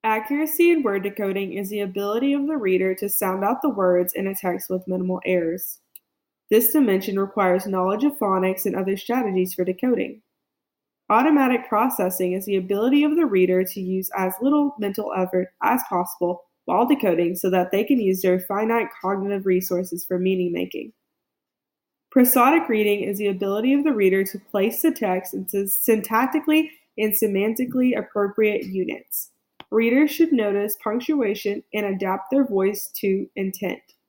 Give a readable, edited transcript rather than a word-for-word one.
Accuracy in word decoding is the ability of the reader to sound out the words in a text with minimal errors. This dimension requires knowledge of phonics and other strategies for decoding. Automatic processing is the ability of the reader to use as little mental effort as possible while decoding so that they can use their finite cognitive resources for meaning making. Prosodic reading is the ability of the reader to place the text into syntactically and semantically appropriate units. Readers should notice punctuation and adapt their voice to intent.